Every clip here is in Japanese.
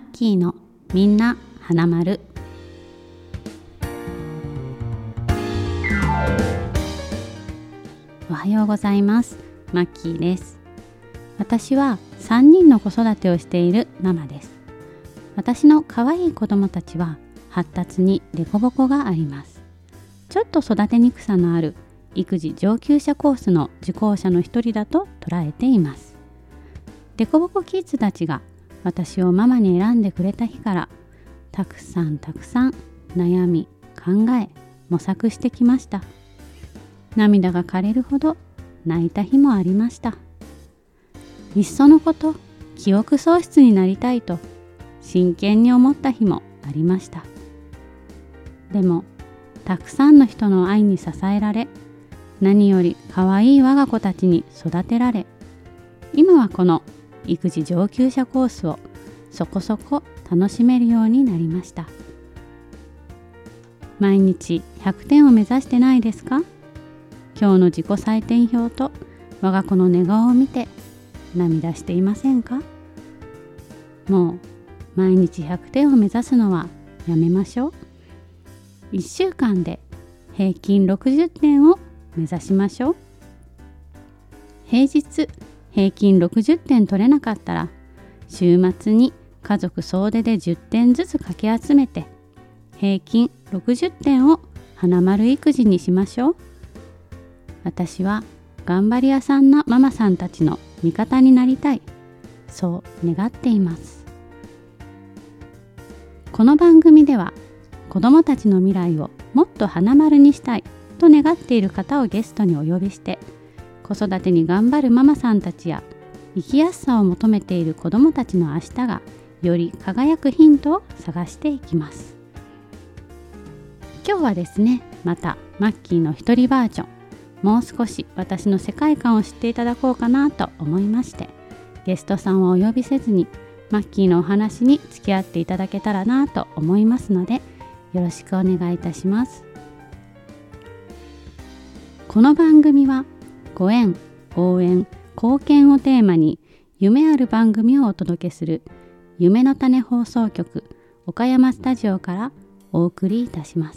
キーのみんな花丸。おはようございます。マッキーです。私は3人の子育てをしているママです。私の可愛い子供たちは発達に凸凹があります。ちょっと育てにくさのある育児上級者コースの受講者の一人だと捉えています。凸凹キッズたちが私をママに選んでくれた日からたくさん悩み考え模索してきました。涙が枯れるほど泣いた日もありました。いっそのこと記憶喪失になりたいと真剣に思った日もありました。でもたくさんの人の愛に支えられ、何より可愛い我が子たちに育てられ、今はこの育児上級者コースをそこそこ楽しめるようになりました。毎日100点を目指してないですか？今日の自己採点表と我が子の寝顔を見て涙していませんか？もう毎日100点を目指すのはやめましょう。1週間で平均60点を目指しましょう。平日平均60点取れなかったら週末に家族総出で10点ずつかき集めて平均60点を花丸育児にしましょう。私は頑張り屋さんなママさんたちの味方になりたい、そう願っています。この番組では子どもたちの未来をもっと花丸にしたいと願っている方をゲストにお呼びして、子育てに頑張るママさんたちや生きやすさを求めている子どもたちの明日がより輝くヒントを探していきます。今日はですね、またマッキーの一人バージョン、もう少し私の世界観を知っていただこうかなと思いまして、ゲストさんをお呼びせずにマッキーのお話に付き合っていただけたらなと思いますので、よろしくお願いいたします。この番組はご縁、応援、貢献をテーマに夢ある番組をお届けする夢の種放送局岡山スタジオからお送りいたします。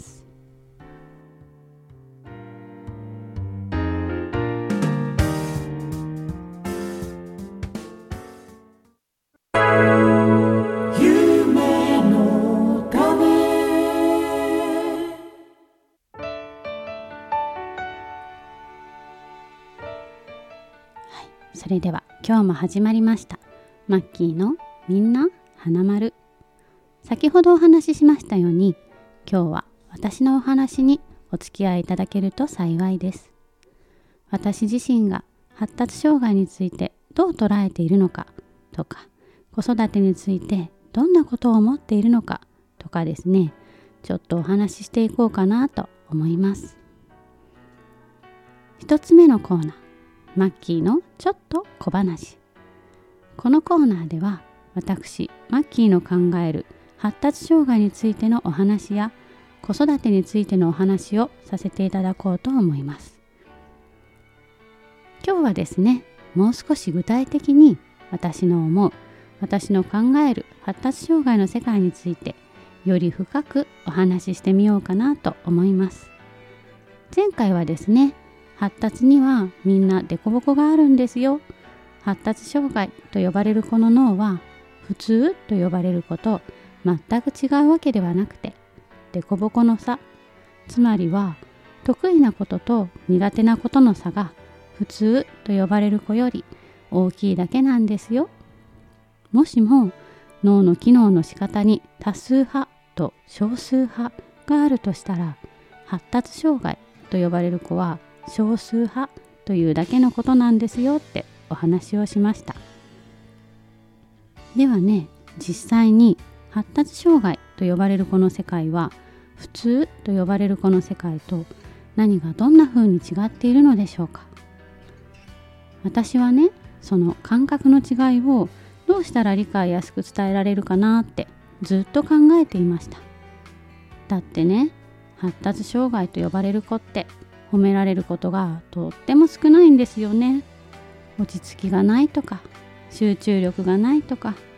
それでは今日も始まりましたマッキーのみんな花丸。先ほどお話ししましたように、今日は私のお話にお付き合いいただけると幸いです。私自身が発達障害についてどう捉えているのかとか、子育てについてどんなことを思っているのかとかですね、ちょっとお話ししていこうかなと思います。一つ目のコーナー、マッキーのちょっと小話。このコーナーでは私マッキーの考える発達障害についてのお話や子育てについてのお話をさせていただこうと思います。今日はですね、もう少し具体的に私の思う、私の考える発達障害の世界についてより深くお話ししてみようかなと思います。前回はですね、発達にはみんな凸凹があるんですよ。発達障害と呼ばれる子の脳は普通と呼ばれる子と全く違うわけではなくて、凸凹の差、つまりは得意なことと苦手なことの差が普通と呼ばれる子より大きいだけなんですよ。もしも脳の機能の仕方に多数派と少数派があるとしたら、発達障害と呼ばれる子は少数派というだけのことなんですよってお話をしました。ではね、実際に発達障害と呼ばれる子の世界は普通と呼ばれる子の世界と何がどんな風に違っているのでしょうか。私はね、その感覚の違いをどうしたら理解やすく伝えられるかなってずっと考えていました。だってね、発達障害と呼ばれる子って褒められることがとっても少ないんですよね。落ち着きがないとか、集中力がないとか、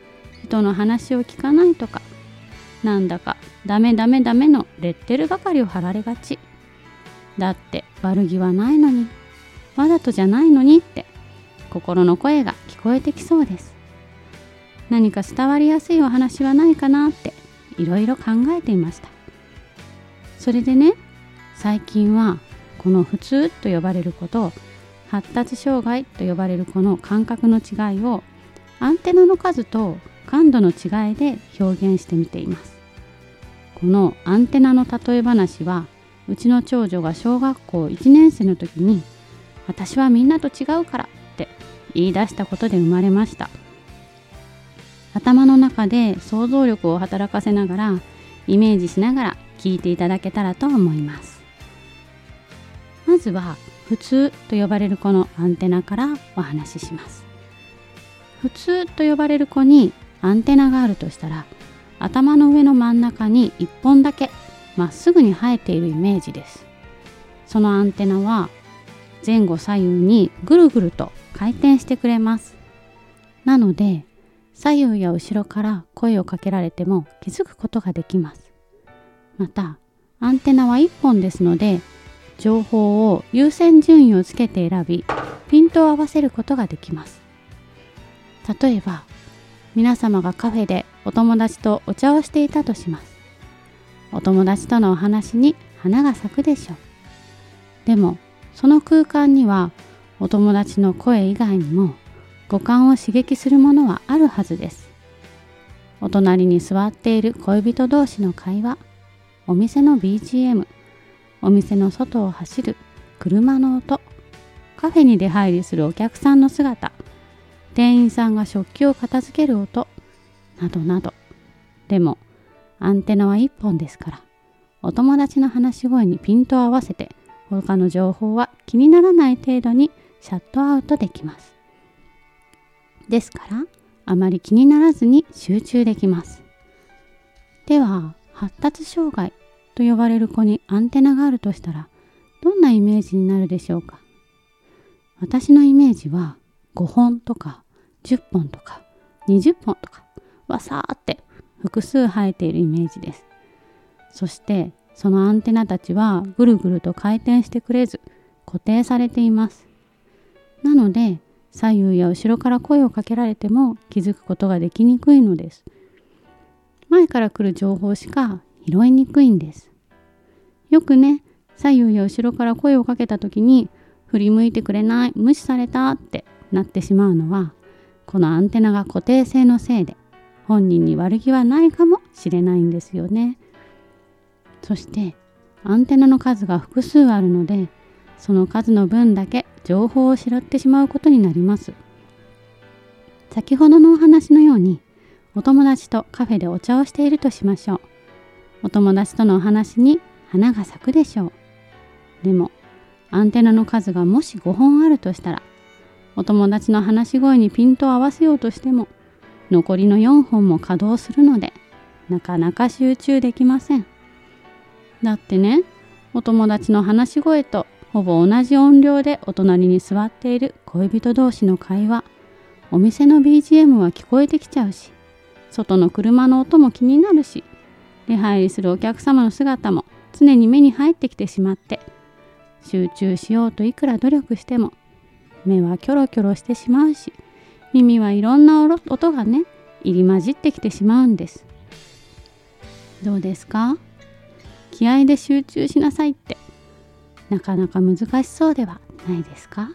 人の話を聞かないとか、なんだかダメのレッテルばかりを貼られがち。だって悪気はないのに、わざとじゃないのにって心の声が聞こえてきそうです。何か伝わりやすいお話はないかなっていろいろ考えていました。それでね、最近はこの普通と呼ばれること、発達障害と呼ばれるこの感覚の違いをアンテナの数と感度の違いで表現してみています。このアンテナの例え話は、うちの長女が小学校1年生の時に、私はみんなと違うからって言い出したことで生まれました。頭の中で想像力を働かせながら、イメージしながら聞いていただけたらと思います。まずは普通と呼ばれる子のアンテナからお話しします。普通と呼ばれる子にアンテナがあるとしたら、頭の上の真ん中に1本だけまっすぐに生えているイメージです。そのアンテナは前後左右にぐるぐると回転してくれます。なので左右や後ろから声をかけられても気づくことができます。またアンテナは1本ですので、情報を優先順位をつけて選び、ピントを合わせることができます。例えば、皆様がカフェでお友達とお茶をしていたとします。お友達とのお話に花が咲くでしょう。でも、その空間にはお友達の声以外にも五感を刺激するものはあるはずです。お隣に座っている恋人同士の会話、お店の BGM、お店の外を走る車の音、カフェに出入りするお客さんの姿、店員さんが食器を片付ける音、などなど。でも、アンテナは1本ですから、お友達の話し声にピントを合わせて、他の情報は気にならない程度にシャットアウトできます。ですから、あまり気にならずに集中できます。では、発達障害と呼ばれる子にアンテナがあるとしたら、どんなイメージになるでしょうか。私のイメージは5本とか10本とか20本とかわさーって複数生えているイメージです。そしてそのアンテナたちはぐるぐると回転してくれず固定されています。なので左右や後ろから声をかけられても気づくことができにくいのです。前から来る情報しか拾いにくいんです。よくね、左右や後ろから声をかけた時に振り向いてくれない、無視されたってなってしまうのは、このアンテナが固定性のせいで本人に悪気はないかもしれないんですよね。そしてアンテナの数が複数あるので、その数の分だけ情報を拾ってしまうことになります。先ほどのお話のように、お友達とカフェでお茶をしているとしましょう。お友達とのお話に花が咲くでしょう。でも、アンテナの数がもし5本あるとしたら、お友達の話し声にピントを合わせようとしても、残りの4本も稼働するので、なかなか集中できません。だってね、お友達の話し声とほぼ同じ音量でお隣に座っている恋人同士の会話、お店の BGM は聞こえてきちゃうし、外の車の音も気になるし、出入りするお客様の姿も常に目に入ってきてしまって、集中しようといくら努力しても、目はキョロキョロしてしまうし、耳はいろんな音がね、入り混じってきてしまうんです。どうですか？気合で集中しなさいって、なかなか難しそうではないですか？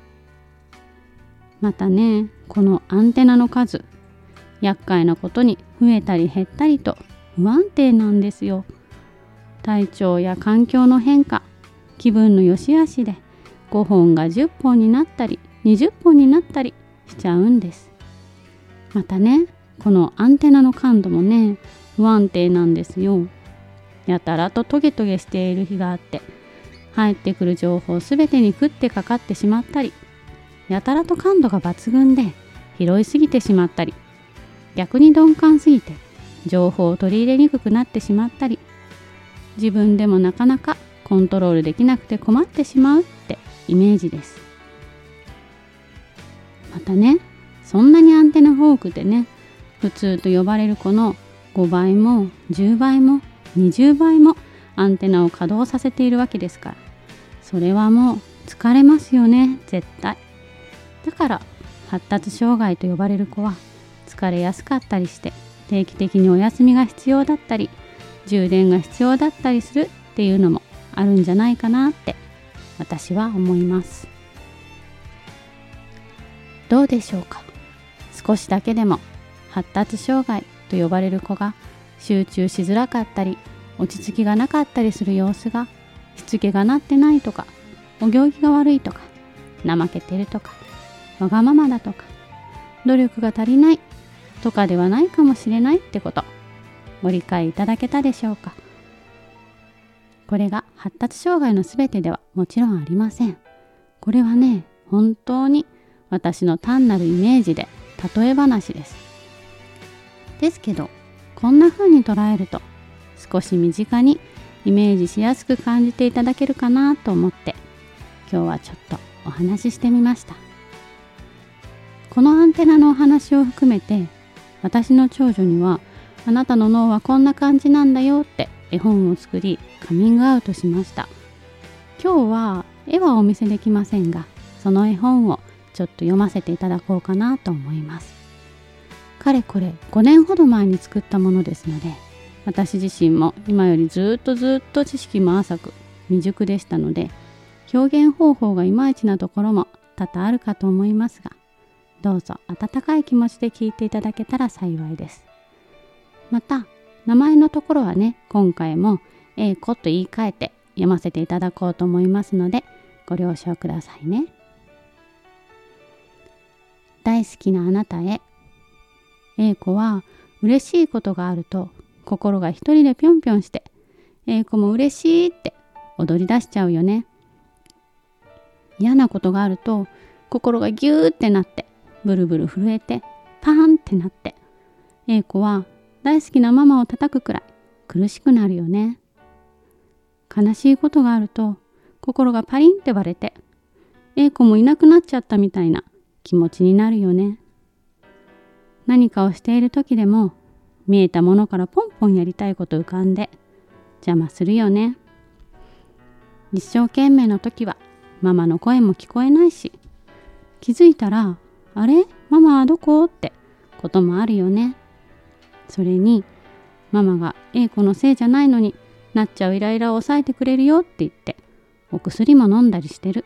またね、このアンテナの数、厄介なことに増えたり減ったりと不安定なんですよ。体調や環境の変化、気分の良し悪しで5本が10本になったり20本になったりしちゃうんです。またね、このアンテナの感度もね、不安定なんですよ。やたらとトゲトゲしている日があって、入ってくる情報すべてに食ってかかってしまったり、やたらと感度が抜群で拾いすぎてしまったり、逆に鈍感すぎて情報を取り入れにくくなってしまったり、自分でもなかなかコントロールできなくて困ってしまうってイメージです。またね、そんなにアンテナが多くてね、 普通と呼ばれる子の5倍も10倍も20倍もアンテナを稼働させているわけですから、それはもう疲れますよね、絶対。だから発達障害と呼ばれる子は疲れやすかったりして、定期的にお休みが必要だったり充電が必要だったりするっていうのもあるんじゃないかなって私は思います。どうでしょうか。少しだけでも発達障害と呼ばれる子が集中しづらかったり落ち着きがなかったりする様子が、しつけがなってないとか、お行儀が悪いとか、怠けてるとか、わがままだとか、努力が足りないとかではないかもしれないってこと、ご理解いただけたでしょうか。これが発達障害のすべてではもちろんありません。これはね、本当に私の単なるイメージで例え話です。ですけど、こんな風に捉えると少し身近にイメージしやすく感じていただけるかなと思って、今日はちょっとお話ししてみました。このアンテナのお話を含めて、私の長女にはあなたの脳はこんな感じなんだよって絵本を作りカミングアウトしました。今日は絵はお見せできませんが、その絵本をちょっと読ませていただこうかなと思います。かれこれ5年ほど前に作ったものですので、私自身も今よりずっと知識も浅く未熟でしたので、表現方法がいまいちなところも多々あるかと思いますが、どうぞ温かい気持ちで聞いていただけたら幸いです。また名前のところはね、今回も英子と言い換えて読ませていただこうと思いますので、ご了承くださいね。大好きなあなたへ。英子は嬉しいことがあると心が一人でぴょんぴょんして、英子も嬉しいって踊り出しちゃうよね。嫌なことがあると心がギューってなって、ブルブル震えてパーンってなって、英子は大好きなママを叩くくらい苦しくなるよね。悲しいことがあると心がパリンって割れて、英子もいなくなっちゃったみたいな気持ちになるよね。何かをしている時でも見えたものからポンポンやりたいこと浮かんで邪魔するよね。一生懸命の時はママの声も聞こえないし、気づいたらあれママはどこってこともあるよね。それにママが英子のせいじゃないのになっちゃうイライラを抑えてくれるよって言ってお薬も飲んだりしてる。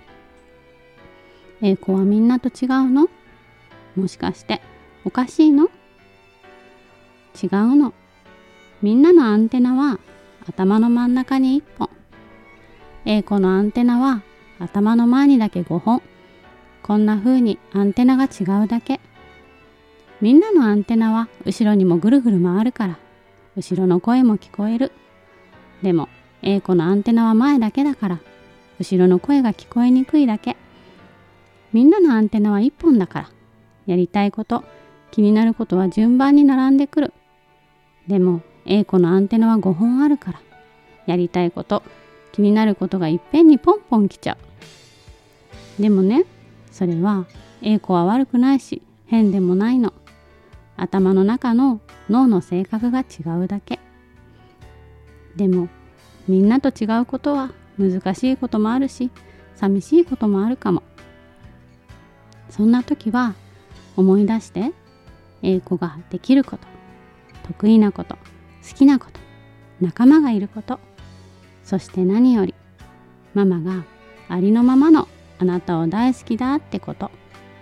英子はみんなと違うの？もしかしておかしいの？違うの。みんなのアンテナは頭の真ん中に1本。英子のアンテナは頭の前にだけ5本。こんな風にアンテナが違うだけ。みんなのアンテナは後ろにもぐるぐる回るから、後ろの声も聞こえる。でも英子のアンテナは前だけだから、後ろの声が聞こえにくいだけ。みんなのアンテナは1本だから、やりたいこと、気になることは順番に並んでくる。でも英子のアンテナは5本あるから、やりたいこと、気になることがいっぺんにポンポン来ちゃう。でもね、それは英子は悪くないし変でもないの。頭の中の脳の性格が違うだけ。でもみんなと違うことは難しいこともあるし、寂しいこともあるかも。そんな時は思い出して、英子ができること、得意なこと、好きなこと、仲間がいること、そして何よりママがありのままのあなたを大好きだってこと。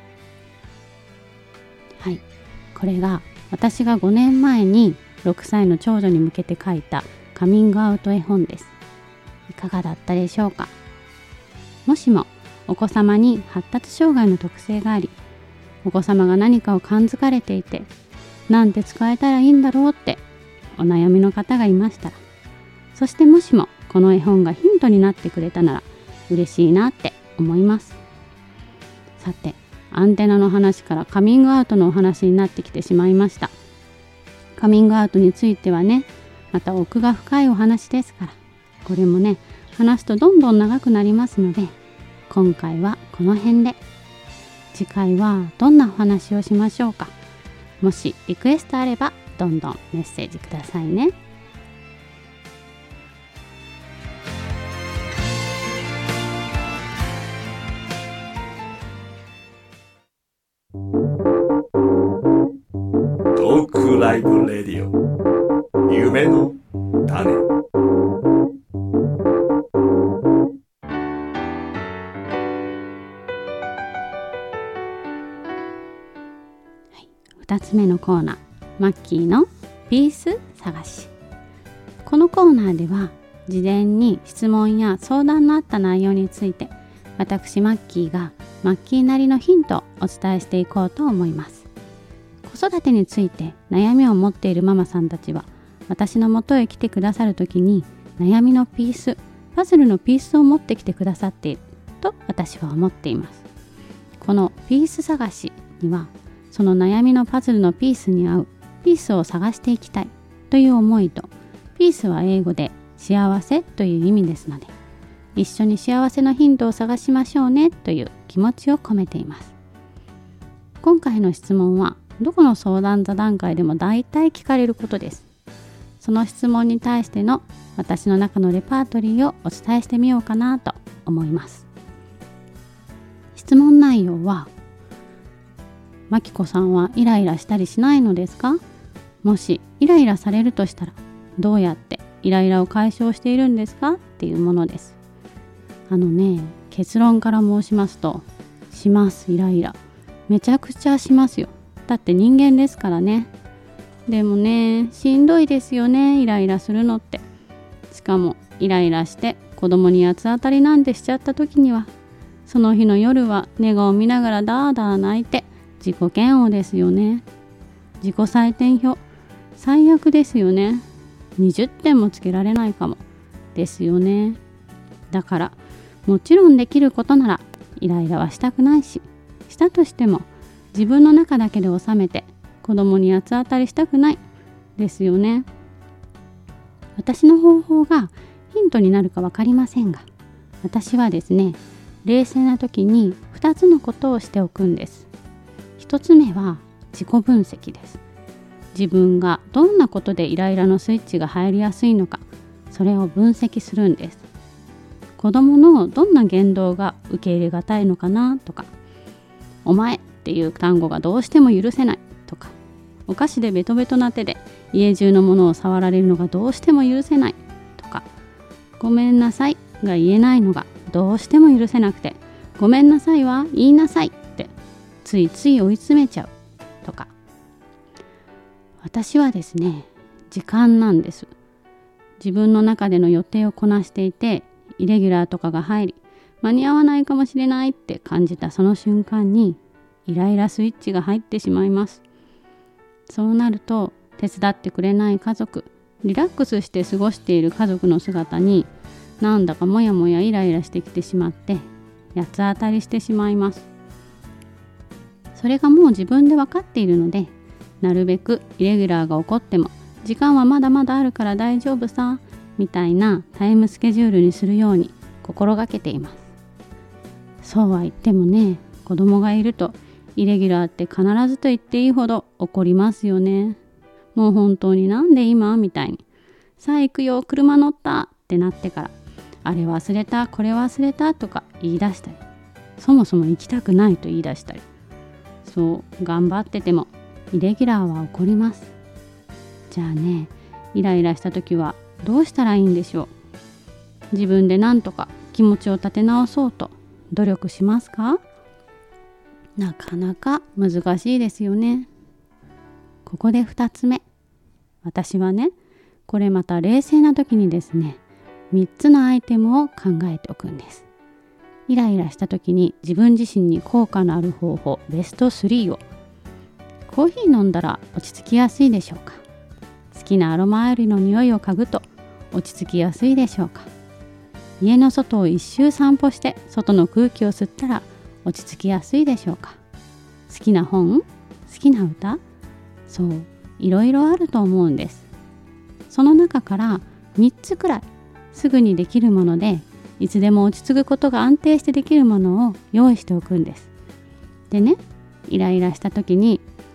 はい、これが私が5年前に6歳の長女に向けて書いたカミングアウト絵本です。いかがだったでしょうか。もしもお子様に発達障害の特性があり、お子様が何かを感づかれていて、なんて使えたらいいんだろうってお悩みの方がいましたら、そしてもしもこの絵本がヒントになってくれたなら嬉しいなって思います。さて、アンテナの話からカミングアウトのお話になってきてしまいました。カミングアウトについてはね、また奥が深いお話ですから、これもね、話すとどんどん長くなりますので、今回はこの辺で。次回はどんなお話をしましょうか。 もしリクエストあればどんどんメッセージくださいね。 トークライブレディオ、夢の種。 2つ目のコーナー、マッキーのピース探し。このコーナーでは事前に質問や相談のあった内容について、私マッキーがマッキーなりのヒントをお伝えしていこうと思います。子育てについて悩みを持っているママさんたちは、私の元へ来てくださるときに悩みのピース、パズルのピースを持ってきてくださっていると私は思っています。このピース探しには、その悩みのパズルのピースに合うピースを探していきたいという思いと、ピースは英語で幸せという意味ですので、一緒に幸せのヒントを探しましょうねという気持ちを込めています。今回の質問はどこの相談座談会でも大体聞かれることです。その質問に対しての私の中のレパートリーをお伝えしてみようかなと思います。質問内容は、まきこさんはイライラしたりしないのですか？もしイライラされるとしたら、どうやってイライラを解消しているんですかっていうものです。結論から申しますと、します。イライラめちゃくちゃしますよ。だって人間ですからね。でもね、しんどいですよね、イライラするのって。しかもイライラして子供に八つ当たりなんてしちゃった時には、その日の夜は寝顔を見ながらダーダー泣いて自己嫌悪ですよね。自己採点表最悪ですよね。20点もつけられないかもですよね。だからもちろんできることならイライラはしたくないし、したとしても自分の中だけで収めて子供に八つ当たりしたくないですよね。私の方法がヒントになるか分かりませんが、私はですね、冷静な時に2つのことをしておくんです。1つ目は自己分析です。自分がどんなことでイライラのスイッチが入りやすいのか、それを分析するんです。子供のどんな言動が受け入れがたいのかなとか、お前っていう単語がどうしても許せないとか、お菓子でベトベトな手で家中のものを触られるのがどうしても許せないとか、ごめんなさいが言えないのがどうしても許せなくて、ごめんなさいは言いなさいってついつい追い詰めちゃうとか。私はですね、時間なんです。自分の中での予定をこなしていて、イレギュラーとかが入り、間に合わないかもしれないって感じたその瞬間にイライラスイッチが入ってしまいます。そうなると、手伝ってくれない家族、リラックスして過ごしている家族の姿になんだかもやもやイライラしてきてしまって、八つ当たりしてしまいます。それがもう自分で分かっているので、なるべくイレギュラーが起こっても時間はまだまだあるから大丈夫さみたいなタイムスケジュールにするように心がけています。そうは言ってもね、子供がいるとイレギュラーって必ずと言っていいほど起こりますよね。もう本当になんで今みたいに、さあ行くよ車乗ったってなってから、あれ忘れたこれ忘れたとか言い出したり、そもそも行きたくないと言い出したり、そう頑張っててもイレギュラーは起こります。じゃあね、イライラした時はどうしたらいいんでしょう。自分で何とか気持ちを立て直そうと努力しますか？なかなか難しいですよね。ここで2つ目。私はね、これまた冷静な時にですね、3つのアイテムを考えておくんです。イライラした時に自分自身に効果のある方法ベスト3を。コーヒー飲んだら落ち着きやすいでしょうか？好きなアロマオイルの匂いを嗅ぐと落ち着きやすいでしょうか？家の外を一周散歩して外の空気を吸ったら落ち着きやすいでしょうか？好きな本？好きな歌？そう、いろいろあると思うんです。その中から3つくらいすぐにできるもので、いつでも落ち着くことが安定してできるものを用意しておくんです。でね、イライラした時に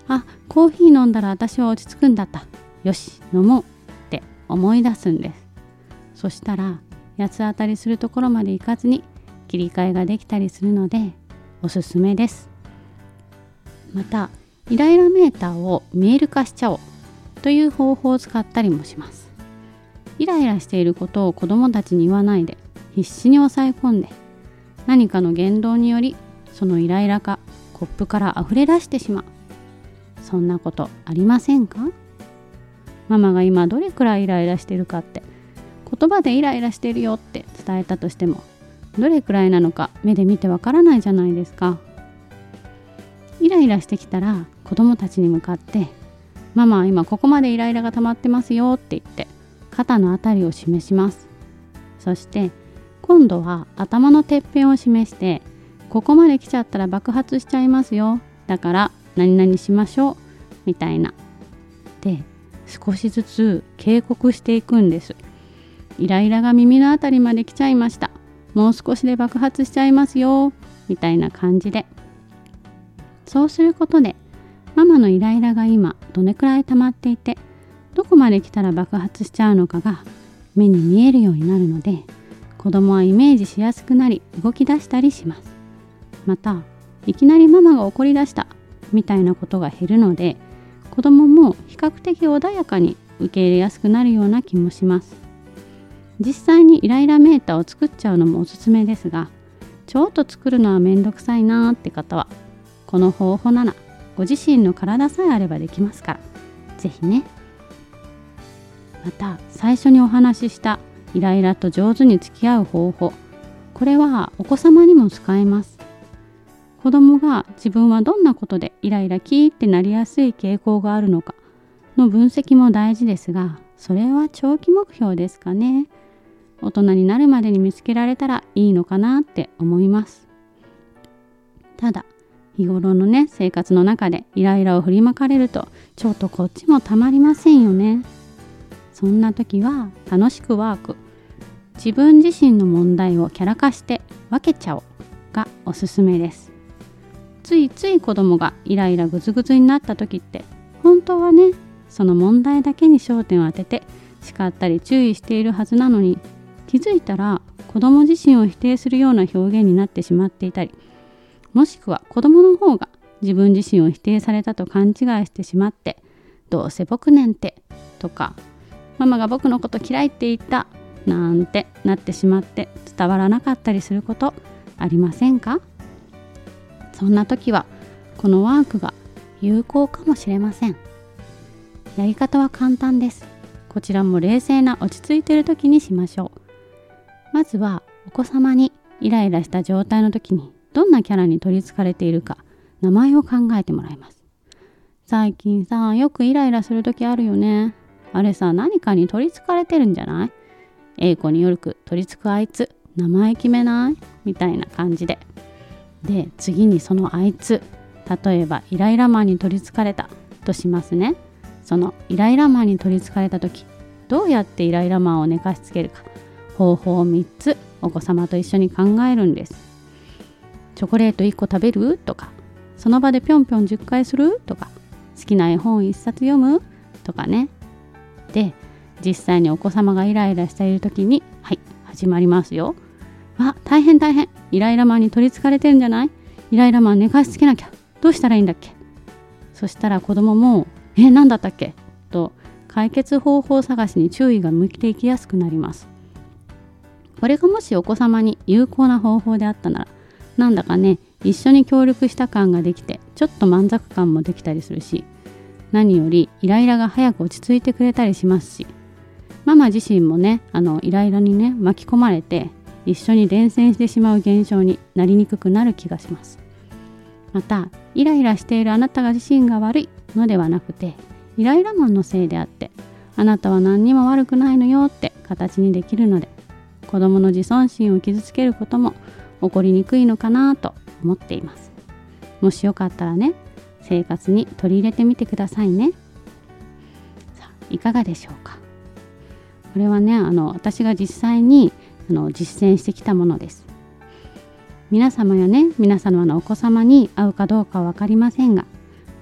コーヒー飲んだら私は落ち着くんだった。よし、飲もうって思い出すんです。そしたら八つ当たりするところまで行かずに切り替えができたりするのでおすすめです。また、イライラメーターを見える化しちゃおうという方法を使ったりもします。イライラしていることを子どもたちに言わないで必死に抑え込んで、何かの言動によりそのイライラがコップから溢れ出してしまう。そんなことありませんか？ママが今どれくらいイライラしているかって言葉でイライラしているよって伝えたとしても、どれくらいなのか目で見てわからないじゃないですか。イライラしてきたら子供たちに向かって、ママは今ここまでイライラが溜まってますよって言って肩のあたりを示します。そして今度は頭のてっぺんを示して、ここまで来ちゃったら爆発しちゃいますよ、だから何々しましょうみたいなで、少しずつ警告していくんです。イライラが耳のあたりまで来ちゃいました、もう少しで爆発しちゃいますよみたいな感じで。そうすることでママのイライラが今どれくらい溜まっていて、どこまで来たら爆発しちゃうのかが目に見えるようになるので、子供はイメージしやすくなり動き出したりします。また、いきなりママが怒り出したみたいなことが減るので、子供も比較的穏やかに受け入れやすくなるような気もします。実際にイライラメーターを作っちゃうのもおすすめですが、ちょっと作るのはめんどくさいなーって方は、この方法ならご自身の体さえあればできますから、ぜひね。また、最初にお話ししたイライラと上手に付き合う方法、これはお子様にも使えます。子供が自分はどんなことでイライラキーってなりやすい傾向があるのかの分析も大事ですが、それは長期目標ですかね。大人になるまでに見つけられたらいいのかなって思います。ただ、日頃のね、生活の中でイライラを振りまかれると、ちょっとこっちもたまりませんよね。そんな時は楽しくワーク、自分自身の問題をキャラ化して分けちゃおうがおすすめです。ついつい子供がイライラぐずぐずになった時って、本当はね、その問題だけに焦点を当てて叱ったり注意しているはずなのに、気づいたら子供自身を否定するような表現になってしまっていたり、もしくは子供の方が自分自身を否定されたと勘違いしてしまって、どうせ僕なんてとか、ママが僕のこと嫌いって言ったなんてなってしまって伝わらなかったりすることありませんか？そんな時はこのワークが有効かもしれません。やり方は簡単です。こちらも冷静な落ち着いている時にしましょう。まずはお子様にイライラした状態の時にどんなキャラに取りつかれているか、名前を考えてもらいます。最近さ、よくイライラする時あるよね。あれさ、何かに取りつかれてるんじゃない？A子によく取りつくあいつ、名前決めないみたいな感じで。で、次にそのあいつ、例えばイライラマンに取りつかれたとしますね。そのイライラマンに取りつかれた時、どうやってイライラマンを寝かしつけるか、方法を3つお子様と一緒に考えるんです。チョコレート1個食べるとか、その場でぴょんぴょん10回するとか、好きな絵本1冊読むとかね。で、実際にお子様がイライラしている時に、はい、始まりますよ。大変大変、イライラマンに取りつかれてるんじゃない？イライラマン寝かしつけなきゃ、どうしたらいいんだっけ？そしたら子供も、何だったっけ？と解決方法探しに注意が向いていきやすくなります。これがもしお子様に有効な方法であったなら、なんだかね、一緒に協力した感ができて、ちょっと満足感もできたりするし、何よりイライラが早く落ち着いてくれたりしますし、ママ自身もね、イライラにね、巻き込まれて一緒に伝染してしまう現象になりにくくなる気がします。また、イライラしているあなたが自身が悪いのではなくて、イライラマンのせいであって、あなたは何にも悪くないのよって形にできるので、子供の自尊心を傷つけることも起こりにくいのかなと思っています。もしよかったらね、生活に取り入れてみてくださいね。さあ、いかがでしょうか。これはね、私が実際に実践してきたものです。皆様のお子様に合うかどうかは分かりませんが、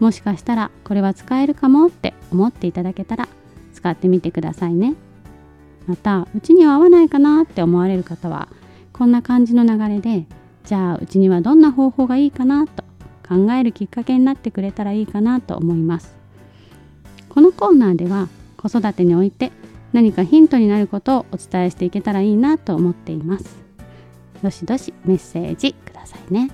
もしかしたらこれは使えるかもって思っていただけたら使ってみてくださいね。またうちには合わないかなって思われる方はこんな感じの流れで、じゃあうちにはどんな方法がいいかなと考えるきっかけになってくれたらいいかなと思います。このコーナーでは子育てにおいて何かヒントになることをお伝えしていけたらいいなと思っています。どしどしメッセージくださいね。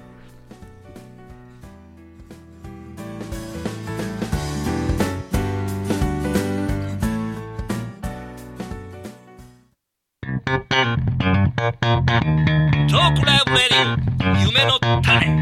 トークライブレディオ夢の種。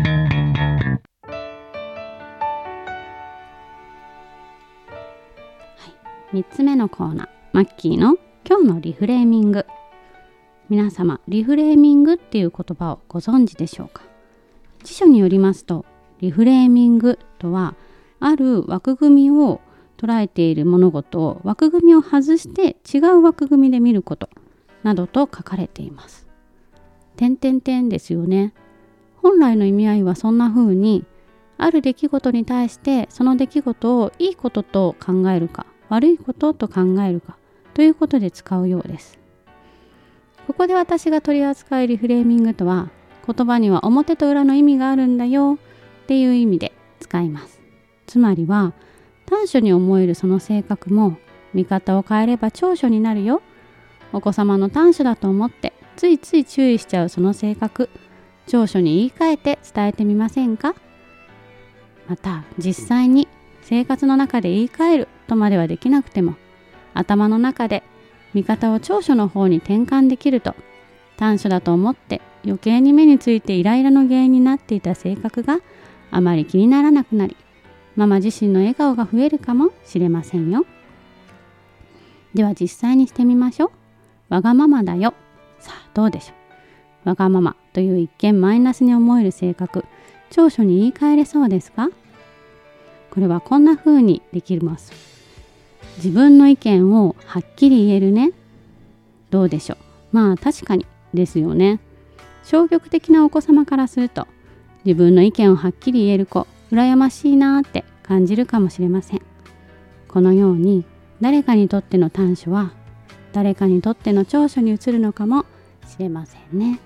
3つ目のコーナー、マッキーの今日のリフレーミング。皆様、リフレーミングっていう言葉をご存知でしょうか。辞書によりますと、リフレーミングとはある枠組みを捉えている物事を枠組みを外して違う枠組みで見ることなどと書かれています。ですよね。本来の意味合いはそんな風に、ある出来事に対してその出来事をいいことと考えるか悪いことと考えるかということで使うようです。ここで私が取り扱うリフレーミングとは、言葉には表と裏の意味があるんだよっていう意味で使います。つまりは短所に思えるその性格も見方を変えれば長所になるよ。お子様の短所だと思ってついつい注意しちゃうその性格、長所に言い換えて伝えてみませんか。また実際に生活の中で言い換えるとまではできなくても、頭の中で見方を長所の方に転換できると、短所だと思って余計に目についてイライラの原因になっていた性格があまり気にならなくなり、ママ自身の笑顔が増えるかもしれませんよ。では実際にしてみましょう。わがままだよ。さあどうでしょう。わがままという一見マイナスに思える性格、長所に言い換えれそうですか。これはこんな風にできます。自分の意見をはっきり言えるね。どうでしょう。まあ確かにですよね。消極的なお子様からすると、自分の意見をはっきり言える子、羨ましいなって感じるかもしれません。このように誰かにとっての短所は誰かにとっての長所に移るのかもしれませんね。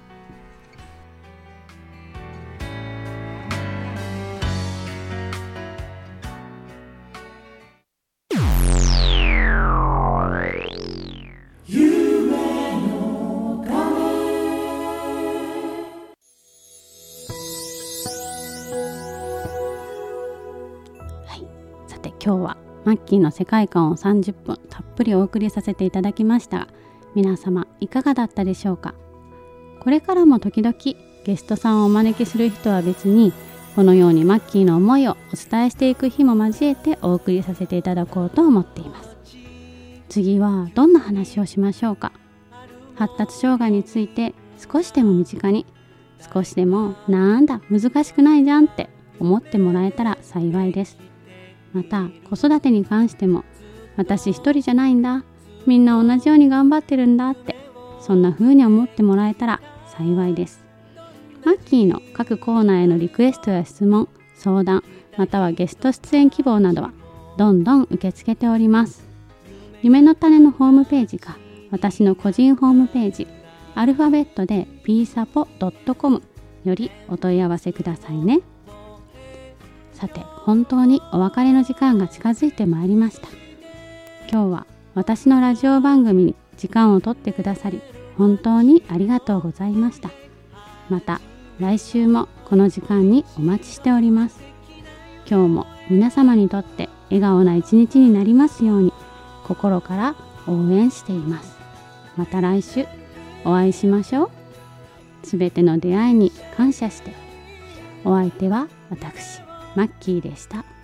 今日はマッキーの世界観を30分たっぷりお送りさせていただきましたが、皆様いかがだったでしょうか。これからも時々ゲストさんをお招きする人は別に、このようにマッキーの思いをお伝えしていく日も交えてお送りさせていただこうと思っています。次はどんな話をしましょうか。発達障害について少しでも身近に、少しでもなんだ難しくないじゃんって思ってもらえたら幸いです。また子育てに関しても、私一人じゃないんだ、みんな同じように頑張ってるんだって、そんな風に思ってもらえたら幸いです。マッキーの各コーナーへのリクエストや質問、相談、またはゲスト出演希望などはどんどん受け付けております。夢の種のホームページか私の個人ホームページ、アルファベットで psapo.com よりお問い合わせくださいね。さて、本当にお別れの時間が近づいてまいりました。今日は私のラジオ番組に時間を取ってくださり、本当にありがとうございました。また来週もこの時間にお待ちしております。今日も皆様にとって笑顔な一日になりますように、心から応援しています。また来週お会いしましょう。すべての出会いに感謝して。お相手は私マッキーでした。